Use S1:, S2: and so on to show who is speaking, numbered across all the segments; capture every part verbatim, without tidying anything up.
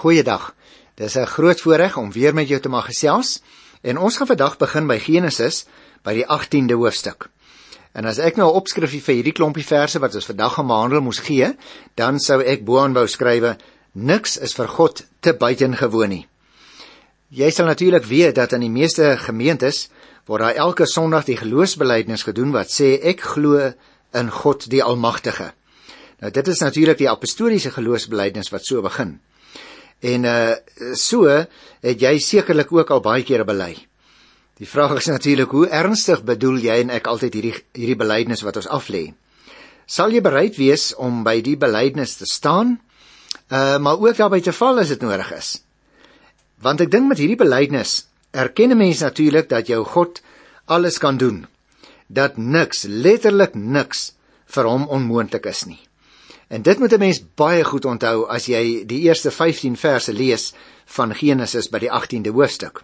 S1: Goeiedag. Dis 'n groot voorreg om weer met jou te mag gesels. En ons gaan vandag begin by Genesis, by die agtiende hoofstuk. En as ek nou 'n opskrifie vir hierdie klompie verse wat ons vandag gaan behandel moes gee, dan sou ek boaan wou skrywe: niks is vir God te buitengewoon nie. Jy sal natuurlik weet dat in die meeste gemeentes word daar elke Sondag die geloofsbelijdenis gedoen wat sê ek glo in God die Almagtige. Nou dit is natuurlik die apostoliese geloofsbelijdenis wat so begin. En uh, so het jy sekerlik ook al baie kere bely. Die vraag is natuurlik, hoe ernstig bedoel jy en ek altyd hierdie, hierdie belydenis wat ons aflê? Sal jy bereid wees om by die belydenis te staan, uh, maar ook daarby te val as dit nodig is? Want ek dink met hierdie belydenis erken 'n mens natuurlik dat jou God alles kan doen, dat niks, letterlik niks, vir hom onmoontlik is nie. En dit moet 'n mens baie goed onthou as jy die eerste vyftien verse lees van Genesis by die agtiende hoofstuk.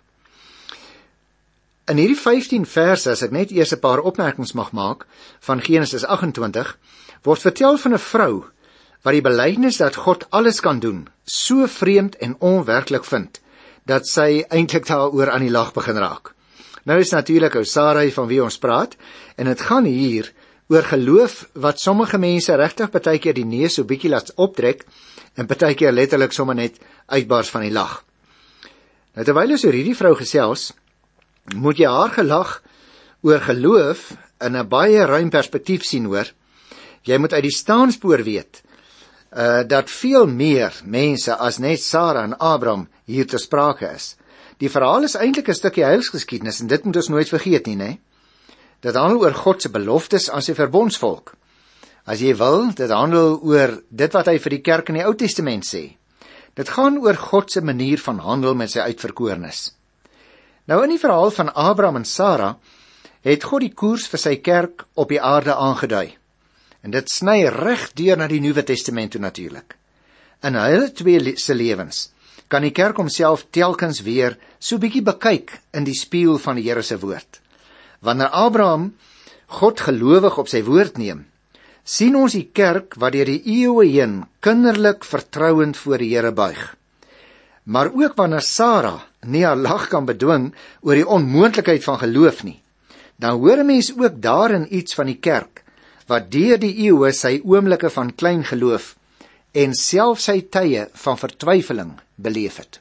S1: In hierdie vyftien verse, as ek net eers 'n paar opmerkings mag maak, van Genesis agt-en-twintig, word vertel van 'n vrou wat die belydenis dat God alles kan doen, so vreemd en onwerklik vind, dat sy eintlik daaroor aan die lag begin raak. Nou is natuurlik ou Sarai van wie ons praat, en dit gaan hier oor geloof wat sommige mense regtig partykeer die neus so bietjie laat optrek, en partykeer letterlik sommer net uitbars van die lag. Nou terwyl ons oor hierdie vrou gesels, moet jy haar gelag oor geloof in 'n baie ruim perspektief sien hoor. Jy moet uit die staanspoor weet, uh, dat veel meer mense as net Sara en Abraham hier te sprake is. Die verhaal is eintlik 'n stukkie heilsgeskiedenis, en dit moet ons nooit vergeet nie, né? Dit handel oor God se beloftes aan sy verbondsvolk. As jy wil, dit handel oor dit wat hy vir die kerk in die Ou Testament sê. Dit gaan oor God se manier van handel met sy uitverkorenes. Nou in die verhaal van Abraham en Sara het God die koers vir sy kerk op die aarde aangedui. En dit sny reg deur na die Nuwe Testament toe natuurlik. In hulle twee se lewens kan die kerk homself telkens weer so bietjie bekyk in die spieël van die Here se woord. Wanneer Abraham God gelowig op sy woord neem, sien ons die kerk wat deur die eeue heen kinderlik vertrouend voor die Here buig. Maar ook wanneer Sara nie haar lag kan bedwing oor die onmoontlikheid van geloof nie, dan hoor 'n mens ook daarin iets van die kerk, wat deur die eeue sy oomblikke van klein geloof en self sy tye van vertwyfeling beleef het.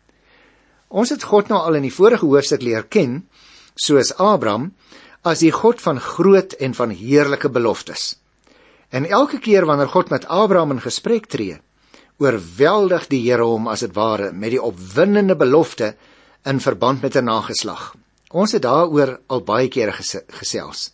S1: Ons het God nou al in die vorige hoofstuk leer ken, soos Abraham, as die God van groot en van heerlike beloftes. En elke keer wanneer God met Abraham in gesprek tree, oorweldig die Here hom as dit ware met die opwindende belofte in verband met 'n nageslag. Ons het daaroor al baie kere gesels.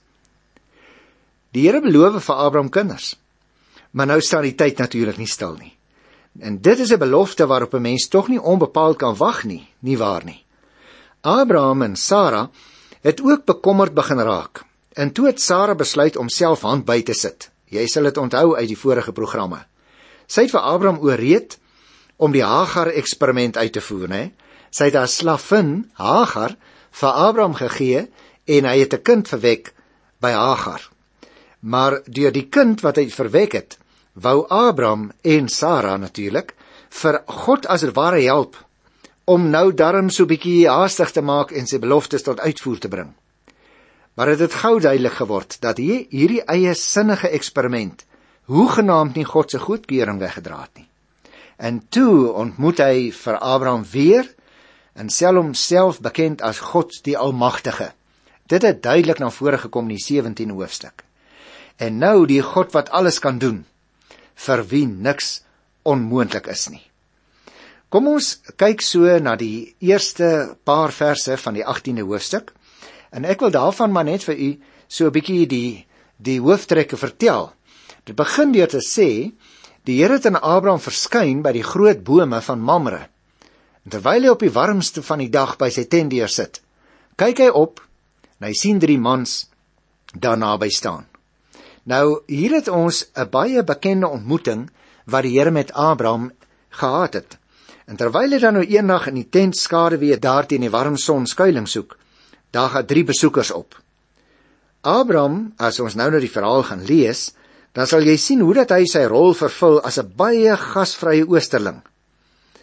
S1: Die Here beloof vir Abraham kinders, maar nou staan die tyd natuurlik nie stil nie. En dit is 'n belofte waarop 'n mens tog nie onbepaald kan wag nie, nie waar nie. Abraham en Sara het ook bekommerd begin raak, en toe het Sara besluit om self hand by te sit. Jy sal dit onthou uit die vorige programme. Sy het vir Abraham ooreed om die Hagar-eksperiment uit te voer, né? Sy het haar slavin, Hagar, vir Abraham gegee, en hy het 'n kind verwek by Hagar. Maar deur die kind wat hy verwek het, wou Abraham en Sara natuurlik vir God as het ware help, om nou darm so bietjie haastig te maak en sy beloftes tot uitvoer te bring. Maar het het gou duidelik geword dat hy hierdie eie sinnige eksperiment hoegenaamd nie God se goedkeuring weggedra het nie. En toe ontmoet hy vir Abraham weer en stel homself bekend as God die Almagtige. Dit het duidelik na vore gekom in die sewentiende hoofstuk. En nou die God wat alles kan doen, vir wie niks onmoontlik is nie. Kom ons kyk so na die eerste paar verse van die agtiende hoofstuk, en ek wil daarvan maar net vir u so 'n bietjie die, die hooftrekke vertel. Dit begin deur te sê, die Here het aan Abraham verskyn by die groot bome van Mamre. En terwyl hy op die warmste van die dag by sy tent deur sit, kyk hy op, en hy sien drie mans daar naby staan. Nou, hier het ons 'n baie bekende ontmoeting wat die Here met Abraham gehad het. En terwyl hy dan nou eendag in die tent skaduwee daar teen die warm son skuilings soek, daar gaan drie besoekers op. Abraham, as ons nou na die verhaal gaan lees, dan sal jy sien hoe dat hy sy rol vervul as 'n baie gasvrye oosterling.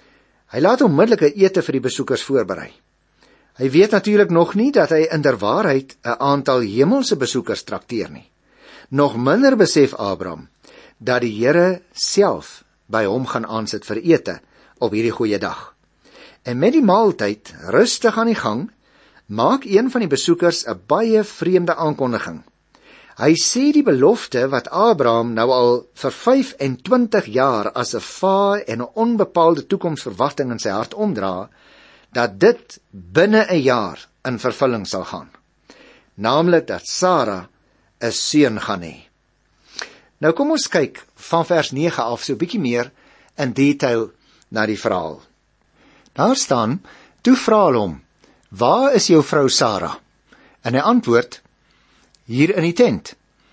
S1: Hy laat onmiddellik 'n ete vir die besoekers voorberei. Hy weet natuurlik nog nie dat hy inderwaarheid 'n aantal hemelse besoekers trakteer nie. Nog minder besef Abraham dat die Here self by hom gaan aansit vir ete op hierdie goeie dag. En met die maaltyd rustig aan die gang, maak een van die besoekers 'n baie vreemde aankondiging. Hy sê die belofte wat Abraham nou al vir vyf en twintig jaar as 'n vae en 'n onbepaalde toekomsverwagting in sy hart omdra, dat dit binne 'n jaar in vervulling sal gaan. Naamlik dat Sarah 'n seun gaan hê. Nou kom ons kyk van vers nege af so 'n bietjie meer in detail na die verhaal. Daar staan, toe vra hulle hom, waar is jou vrou Sarah? En hy antwoord, hier in die tent.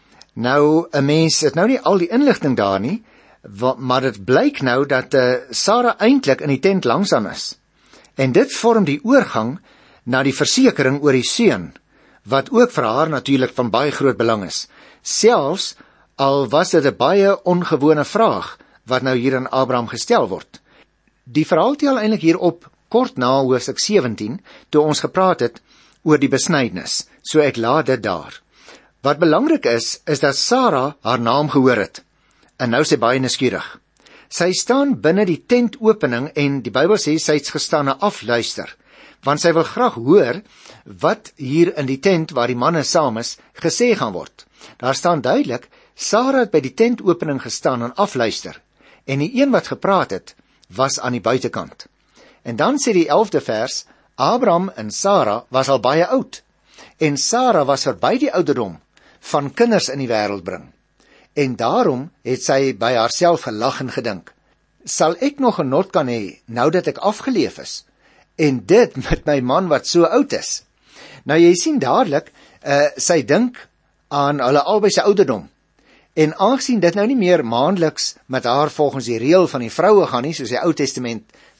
S1: Nou, 'n mens het nou nie al die inligting daar nie, maar dit blyk nou dat uh, Sarah eintlik in die tent langsaan is. En dit vorm die oorgang na die versekering oor die seun, wat ook vir haar natuurlik van baie groot belang is. Selfs al was dit 'n baie ongewone vraag wat nou hier aan Abraham gestel word. Die verhaal tel eintlik hier op kort na hoofstuk sewentien, toe ons gepraat het oor die besnydenis, so ek laat dit daar. Wat belangrik is, is dat Sarah haar naam gehoor het, en nou sy baie nuuskierig. Sy staan binne die tentopening en die Bybel sê sy het gestaan en afluister, want sy wil graag hoor wat hier in die tent waar die manne saam is, gesê gaan word. Daar staan duidelik, Sarah het by die tentopening gestaan en afluister, en die een wat gepraat het, was aan die buitekant. En dan sê die elfde vers, Abraham en Sarah was al baie oud, en Sarah was verby die ouderdom van kinders in die wêreld bring. En daarom het sy by haarself gelag en gedink, sal ek nog genot kan hê, nou dat ek afgeleef is, en dit met my man wat so oud is. Nou jy sien dadelik, uh, sy dink aan hulle albei se ouderdom, en aangesien dit nou nie meer maandeliks met haar volgens die reël van die vroue gaan nie, soos die Ou Testament,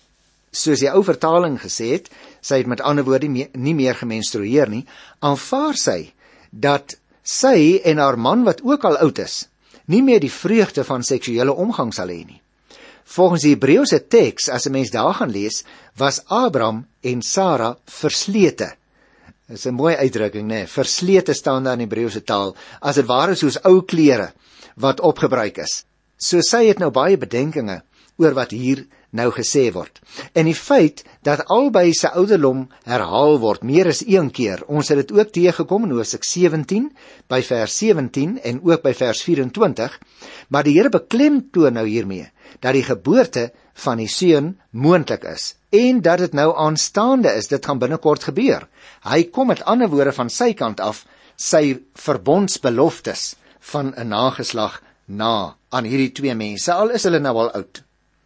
S1: soos die ou vertaling gesê het, sy het met ander woorde nie meer gemenstrueer nie, aanvaar sy dat sy en haar man wat ook al oud is, nie meer die vreugde van seksuele omgang sal hê nie. Volgens die Hebreëse teks, as 'n mens daar gaan lees, was Abraham en Sarah verslete. Dit is 'n mooi uitdrukking, né? Verslete staan daar in die Hebreëse taal, as dit ware soos ou klere wat opgebruik is. So sy het nou baie bedenkinge oor wat hier nou gesê word. En die feit dat albei se ouderdom herhaal word, meer as een keer, ons het dit ook teëgekom in Hoofstuk sewentien, by vers sewentien en ook by vers vyf-en-twintig, maar die Here beklemtoon nou hiermee, dat die geboorte van die seun moontlik is, en dat dit nou aanstaande is, dit gaan binnekort gebeur. Hy kom met ander woorde van sy kant af, sy verbondsbeloftes van 'n nageslag na aan hierdie twee mense, al is hulle nou al oud.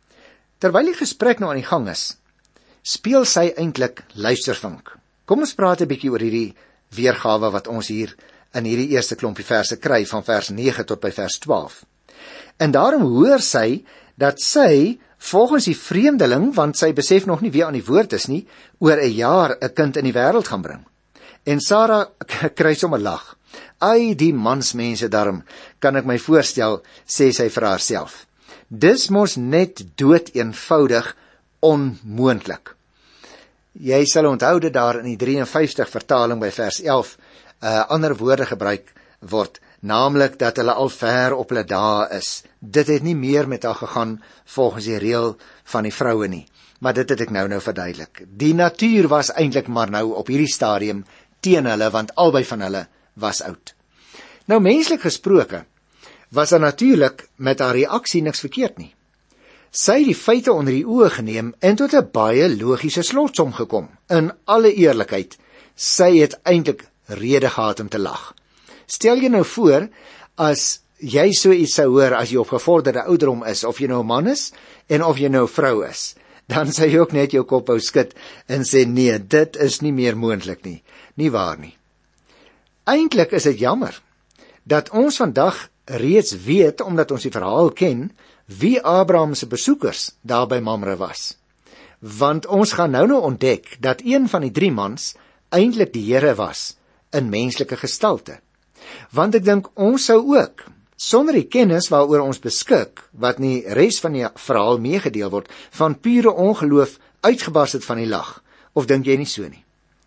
S1: Terwyl die gesprek nou aan die gang is, speel sy eintlik luistervink. Kom ons praat 'n bietjie oor hierdie weergawe wat ons hier in hierdie eerste klompie verse kry, van vers nege tot by vers twaalf. En daarom hoor sy, dat sy, volgens die vreemdeling, want sy besef nog nie wie aan die woord is nie, oor 'n jaar 'n kind in die wêreld gaan bring. En Sarah kry sommer lag. Ai, die mansmense daarom, kan ek my voorstel, sê sy vir haarself. Dis mos net dood eenvoudig onmoontlik. Jy sal onthou dat daar in die drie en vyftig vertaling by vers elf uh, ander woorde gebruik word, naamlik dat hulle al ver op hulle dae is. Dit het nie meer met haar gegaan volgens die reël van die vroue nie, maar dit het ek nou nou verduidelik. Die natuur was eintlik maar nou op hierdie stadium teen hulle, want albei van hulle was oud. Nou menslik gesproke, was daar natuurlik met haar reaksie niks verkeerd nie. Sy het die feite onder die oë geneem en tot 'n baie logiese slotsom gekom. In alle eerlikheid, sy het eintlik rede gehad om te lag. Stel jy nou voor, as jy so iets sou hoor as jy op gevorderde ouderdom is, of jy nou 'n man is, en of jy nou 'n vrou is, dan sou jy ook net jou kop hou skud en sê, nee, dit is nie meer moontlik nie, nie waar nie. Eintlik is dit jammer, dat ons vandag reeds weet, omdat ons die verhaal ken, wie Abraham se besoekers daar by Mamre was. Want ons gaan nou nou ontdek, dat een van die drie mans eintlik die Here was, in menslike gestalte. Want ek dink, ons sou ook, sonder die kennis waaroor ons beskik, wat nie res van die verhaal meegedeel word, van pure ongeloof uitgebars het van die lag, of dink jy nie so nie?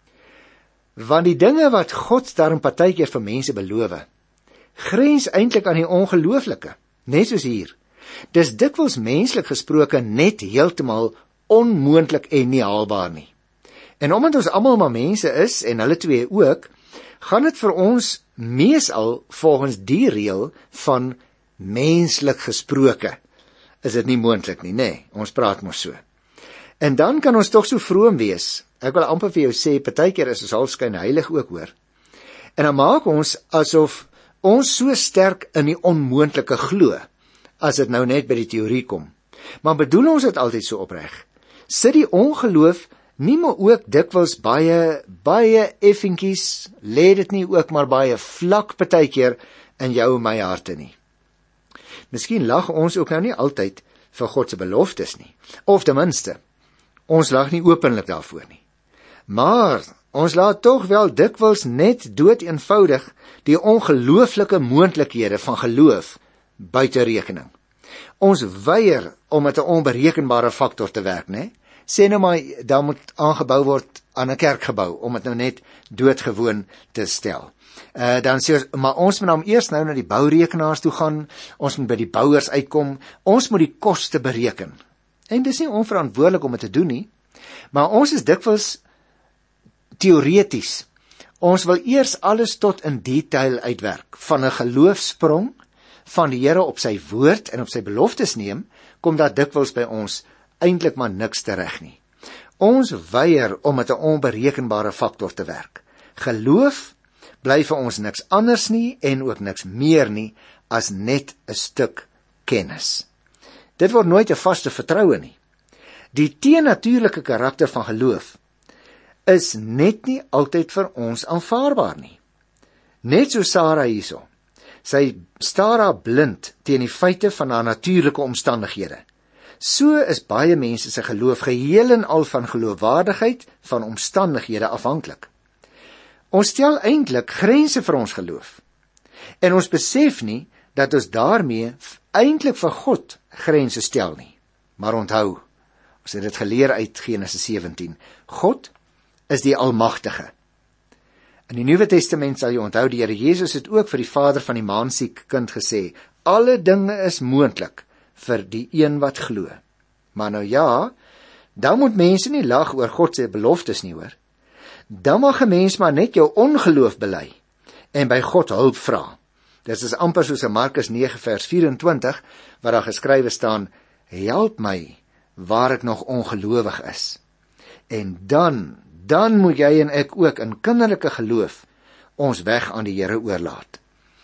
S1: Want die dinge wat God daarom partykeer vir mense beloof, grens eintlik aan die ongelooflike, net soos hier. Dis dikwels menslik gesproke net heeltemal onmoontlik en nie haalbaar nie. En omdat ons almal maar mense is, en hulle twee ook, gaan dit vir ons meesal volgens die reël van menslik gesproke, is dit nie moontlik nie, nee, ons praat mos so. En dan kan ons tog so vroom wees, ek wil amper vir jou sê, partykeer is ons halfskyn heilig ook hoor, en dan maak ons asof ons so sterk in die onmoontlike glo, as dit nou net by die teorie kom. Maar bedoel ons dit altyd so opreg? Sit die ongeloof nie maar ook dikwels baie, baie effenkies, lê dit nie ook maar baie vlak partykeer in jou en my harte nie? Miskien lag ons ook nou nie altyd vir God se beloftes nie, of ten minste, ons lag nie openlik daarvoor nie. Maar ons laat tog wel dikwels net dood eenvoudig die ongelooflike moontlikhede van geloof buite rekening. Ons weier om met 'n onberekenbare faktor te werk, né? Sê nou maar, daar moet aangebou word aan 'n kerkgebou, om dit nou net doodgewoon te stel. Uh, dan sê ons, maar ons moet nou eers nou na die bourekenaars toe gaan, ons moet by die bouers uitkom, ons moet die koste bereken. En dis nie onverantwoordelik om dit te doen nie, maar ons is dikwels teoreties. Ons wil eers alles tot in detail uitwerk, van 'n geloofsprong, van die Here op sy woord en op sy beloftes neem, kom daar dikwels by ons eintlik maar niks tereg nie. Ons weier om met 'n onberekenbare faktor te werk. Geloof bly vir ons niks anders nie en ook niks meer nie as net 'n stuk kennis. Dit word nooit 'n vaste vertroue nie. Die teennatuurlike karakter van geloof is net nie altyd vir ons aanvaarbaar nie. Net so Sarah hierso. Sy staar daar blind teen die feite van haar natuurlike omstandighede. So is baie mense se geloof geheel en al van geloofwaardigheid van omstandighede afhanklik. Ons stel eintlik grense vir ons geloof. En ons besef nie dat ons daarmee eintlik vir God grense stel nie. Maar onthou, ons het dit geleer uit Genesis sewentien, God is die Almagtige. In die Nuwe Testament sal jy onthou, die Here Jesus het ook vir die vader van die maansiek kind gesê, alle dinge is moontlik vir die een wat glo. Maar nou ja, dan moet mense nie lag oor God se beloftes nie hoor. Dan mag 'n mens maar net jou ongeloof bely en by God hulp vra. Dit is amper soos in Markus nege vers vyf-en-twintig, waar daar geskrywe staan, help my waar ek nog ongelowig is. En dan, dan moet jy en ek ook in kinderlike geloof ons weg aan die Here oorlaat.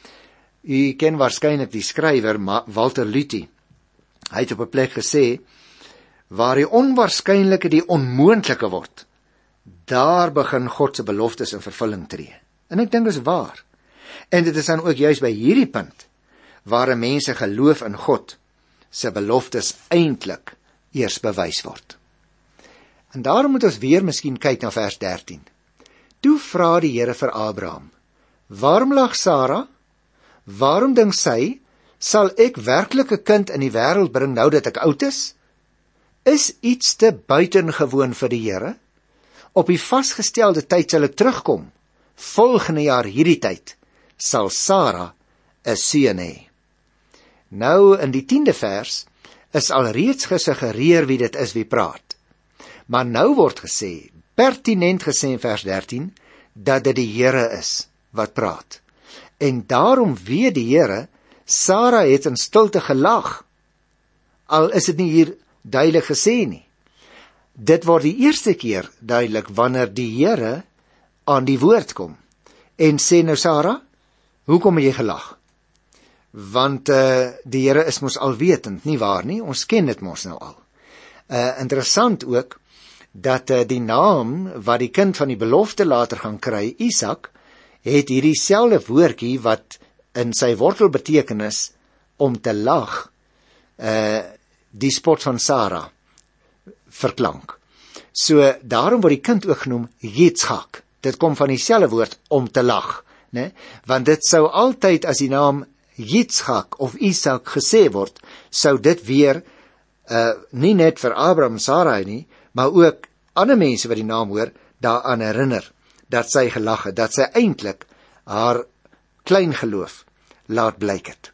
S1: U ken waarskynlik die skrywer Walter Lüthi. Hy het op 'n plek gesê, waar die onwaarskynlike die onmoontlike word, daar begin God se beloftes in vervulling tree. En ek dink dit is waar. En dit is dan ook juis by hierdie punt, waar 'n mens se geloof in God se beloftes eintlik eers bewys word. En daarom moet ons weer miskien kyk na vers dertien. Toe vra die Here vir Abraham, waarom lag Sarah? Waarom dink sy, sal ek werklik 'n kind in die wêreld bring nou dat ek oud is? Is iets te buitengewoon vir die Here? Op die vasgestelde tyd sal ek terugkom. Volgende jaar hierdie tyd sal Sarah 'n seun hê. Nou in die tiende vers is alreeds gesuggereer wie dit is wie praat. Maar nou word gesê, pertinent gesê in vers dertien, dat dit die Here is wat praat. En daarom weet die Here, Sarah het in stilte gelag. Al is dit nie hier duidelik gesê nie. Dit word die eerste keer duidelik wanneer die Here aan die woord kom. En sê nou Sarah, hoekom het jy gelag? Want uh, die Here is mos alwetend, nie waar nie? Ons ken dit mos nou al. Uh, interessant ook, dat uh, die naam wat die kind van die belofte later gaan kry, Isak, het hierdie selfde woordjie wat in sy wortelbetekenis om te lag, uh, die spot van Sarah verklank. So daarom word die kind ook genoem Yitzchak. Dit kom van dieselfde woord om te lag, né? Want dit sou altyd as die naam Yitzchak of Isak gesê word, sou dit weer uh, nie net vir Abraham en Sarah nie, maar ook ander mense wat die naam hoor, daaraan herinner, dat sy gelag het, dat sy eintlik haar klein geloof laat blyk het.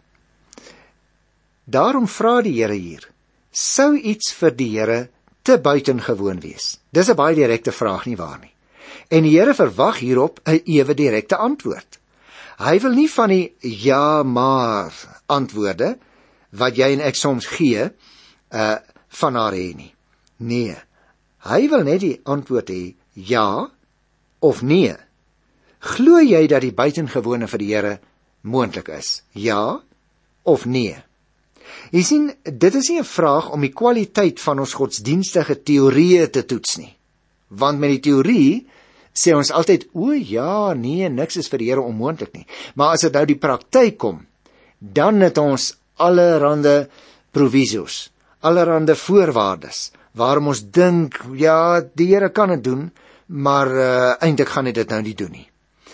S1: Daarom vra die Here hier, sou iets vir die Here te buitengewoon wees? Dis 'n baie direkte vraag, nie waar nie? En die Here verwag hierop 'n ewe direkte antwoord. Hy wil nie van die ja maar antwoorde, wat jy en ek soms gee, uh, van haar hê nie. Nee, hy wil net die antwoord hê, ja of nee. Glo jy dat die buitengewone vir die Here moontlik is? Ja of nee? Jy sien, dit is nie 'n vraag om die kwaliteit van ons godsdienstige teorieë te toets nie. Want met die teorie sê ons altyd, o ja, nee, niks is vir die Here onmoontlik nie. Maar as dit nou die praktyk kom, dan het ons allerhande provisos, allerhande voorwaardes, waarom ons dink, ja, die Here kan dit doen, maar uh, eintlik gaan hy dit nou nie doen nie.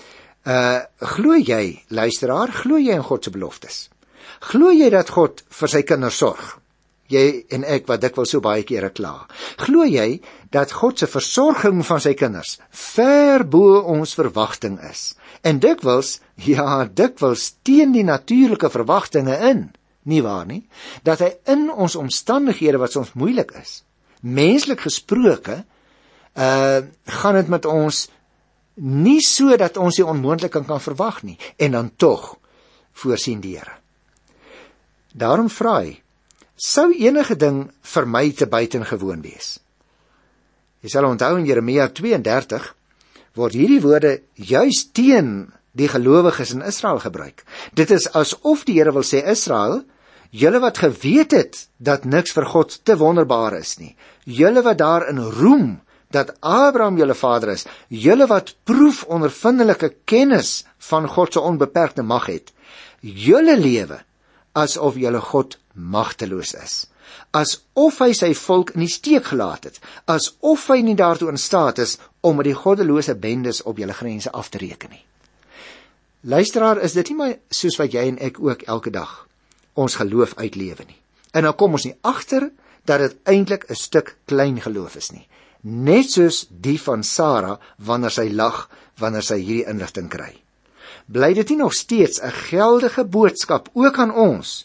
S1: Uh, glo jy, luisteraar, glo jy in God se beloftes? Glo jy dat God vir sy kinders sorg? Jy en ek wat dikwels so baie kere kla. Glo jy dat God se versorging van sy kinders ver bo ons verwagting is? En dikwels, ja, dikwels teen die natuurlike verwagtinge in, nie waar nie? Dat hy in ons omstandighede wat soms moeilik is, menslik gesproke, uh, gaan dit met ons nie so dat ons die onmoontlike kan verwag nie, en dan tog voorsien die Here. Daarom vra hy, sou enige ding vir my te buitengewoon wees? Jy sal onthou in Jeremia twee en dertig word hierdie woorde juis teen die gelowiges in Israel gebruik. Dit is asof die Here wil sê, Israel, julle wat geweet het dat niks vir God te wonderbaar is nie, julle wat daarin roem dat Abraham julle vader is, julle wat proef ondervindelike kennis van God se onbeperkte mag het, julle lewe asof julle God magteloos is, asof hy sy volk in die steek gelaat het, asof hy nie daartoe in staat is om met die goddelose bendes op julle grense af te reken nie. Luisteraar, is dit nie maar soos wat jy en ek ook elke dag ons geloof uitlewe nie. En dan kom ons nie agter dat dit eintlik 'n stuk klein geloof is nie. Net soos die van Sarah wanneer sy lag, wanneer sy hierdie inligting kry. Bly dit nie nog steeds 'n geldige boodskap ook aan ons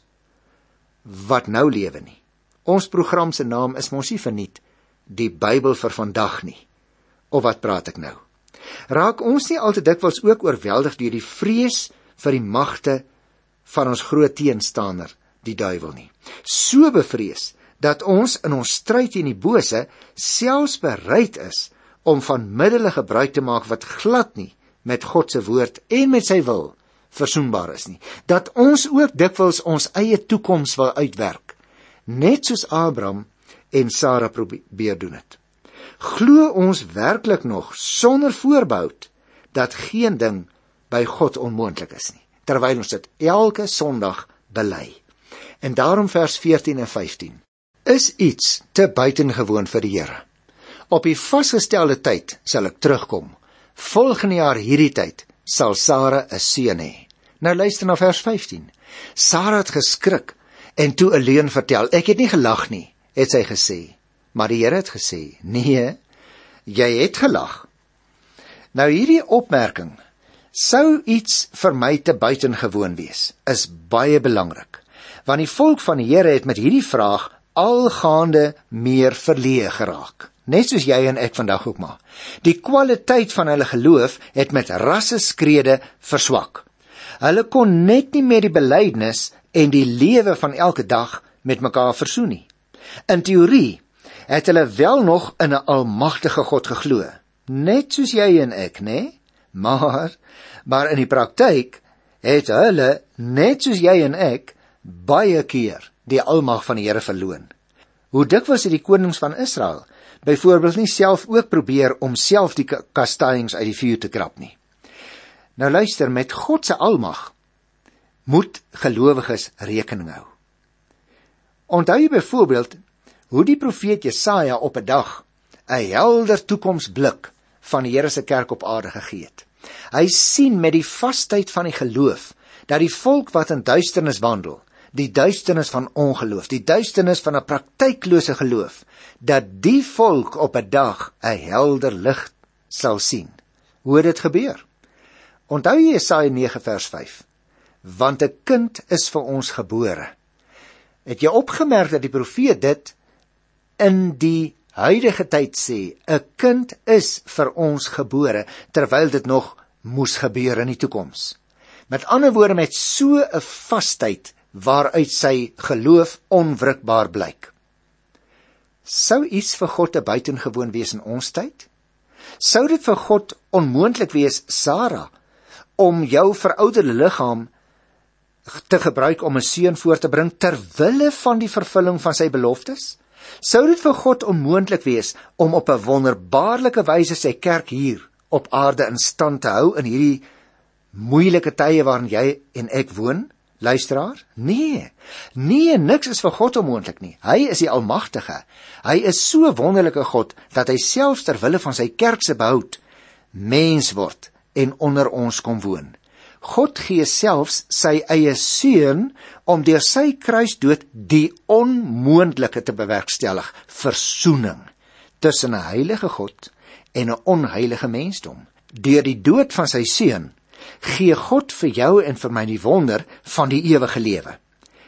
S1: wat nou lewe nie? Ons program se naam is mos nie verniet die Bybel vir vandag nie. Of wat praat ek nou? Raak ons nie al te dikwels ook oorweldig deur die vrees vir die magte van ons groot teenstander, die duiwel nie? So bevrees dat ons in ons stryd teen die bose selfs bereid is om van middele gebruik te maak wat glad nie met God se woord en met sy wil versoenbaar is nie. Dat ons ook dikwels ons eie toekoms wil uitwerk, net soos Abraham en Sarah probeer doen het. Glo ons werklik nog sonder voorbehoud dat geen ding by God onmoontlik is nie, terwyl ons dit elke Sondag bely. En daarom vers veertien en vyftien. Is iets te buitengewoon vir die Here? Op die vasgestelde tyd sal ek terugkom. Volgende jaar hierdie tyd sal Sarah 'n seun hê. Nou luister na vers vyftien. Sarah het geskrik en toe 'n leuen vertel. Ek het nie gelag nie, het sy gesê. Maar die Here het gesê, nee, jy het gelag. Nou hierdie opmerking, sou iets vir my te buitengewoon wees, is baie belangrik. Want die volk van die Here het met hierdie vraag algaande meer verleë geraak. Net soos jy en ek vandag ook maar. Die kwaliteit van hulle geloof het met rasseskrede verswak. Hulle kon net nie met die belydenis en die lewe van elke dag met mekaar versoen nie. In teorie het hulle wel nog in 'n almagtige God geglo, net soos jy en ek, né? Maar, maar in die praktyk het hulle, net soos jy en ek, baie keer die almag van die Here verloon. Hoe dikwels het die konings van Israel byvoorbeeld nie self ook probeer om self die kastanjings uit die vuur te krap nie. Nou luister, met God se almag moet gelowiges rekening hou. Onthou jy byvoorbeeld hoe die profeet Jesaja op 'n dag 'n helder toekomsblik van die Here se kerk op aarde gegee het. Hy sien met die vasheid van die geloof dat die volk wat in duisternis wandel, die duisternis van ongeloof, die duisternis van 'n praktyklose geloof, dat die volk op 'n dag 'n helder lig sal sien. Hoe het dit gebeur? Onthou jy Jesaja nege vers vyf? Want 'n kind is vir ons gebore. Het jy opgemerk dat die profeet dit in die huidige tyd sê, 'n kind is vir ons gebore, terwyl dit nog moes gebeur in die toekoms. Met ander woorde, met so 'n vasheid waaruit sy geloof onwrikbaar blyk. Sou iets vir God te buitengewoon wees in ons tyd? Sou dit vir God onmoontlik wees, Sarah, om jou verouderde liggaam te gebruik om 'n seun voor te bring terwille van die vervulling van sy beloftes? Sou dit vir God onmoontlik wees om op 'n wonderbaarlike wyse sy kerk hier op aarde in stand te hou in hierdie moeilike tye waarin jy en ek woon, luisteraar? Nee, nee, niks is vir God onmoontlik nie. Hy is die Almagtige. Hy is so wonderlike God, dat hy selfs ter wille van sy kerk se behoud mens word en onder ons kom woon. God gee selfs sy eie seun om deur sy kruisdood die onmoontlike te bewerkstellig, versoening tussen 'n heilige God en 'n onheilige mensdom. Deur die dood van sy seun gee God vir jou en vir my die wonder van die ewige lewe.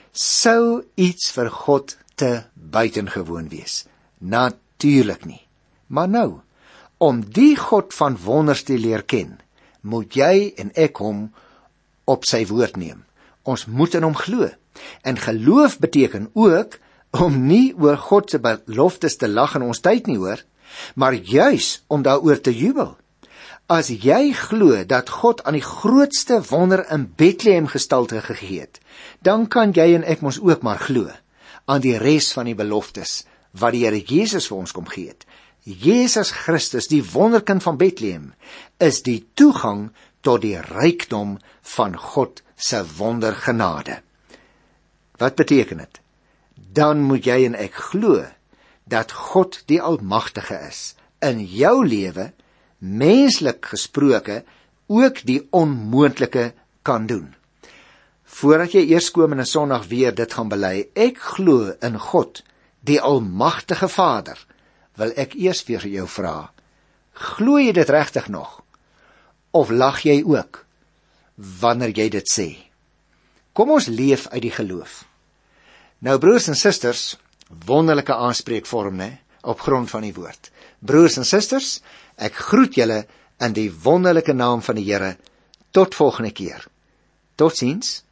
S1: Sou iets vir God te buitengewoon wees? Natuurlik nie. Maar nou, om die God van wonders te leer ken, moet jy en ek hom op sy woord neem. Ons moet in hom glo. En geloof beteken ook om nie oor God se beloftes te lag in ons tyd nie, hoor, maar juis om daaroor te jubel. As jy glo dat God aan die grootste wonder in Bethlehem gestalte gegee het, dan kan jy en ek mos ook maar glo aan die res van die beloftes wat die Here Jesus vir ons kom gee het. Jesus Christus, die wonderkind van Bethlehem, is die toegang tot die rykdom van God se wondergenade. Wat beteken dit? Dan moet jy en ek glo dat God die Almagtige is, in jou lewe, menslik gesproke, ook die onmoontlike kan doen. Voordat jy eers komende Sondag weer dit gaan bely, ek glo in God, die Almagtige Vader, wil ek eers weer vir jou vra, glo jy dit regtig nog? Of lag jy ook, wanneer jy dit sê? Kom ons leef uit die geloof. Nou broers en susters, wonderlike aanspreekvorm, né, op grond van die woord. Broers en susters, ek groet julle in die wonderlike naam van die Here. Tot volgende keer. Totsiens.